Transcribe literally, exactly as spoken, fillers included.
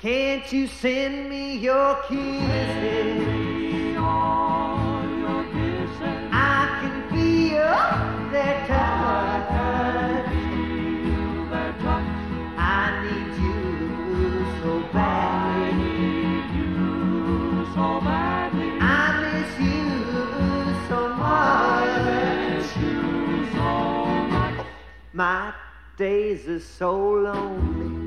Can't you send me your kisses? All your kisses. I can feel their touch. Feel their touch. I need you so I badly. need you so badly. I miss you so I miss much. you so much. My days are so lonely.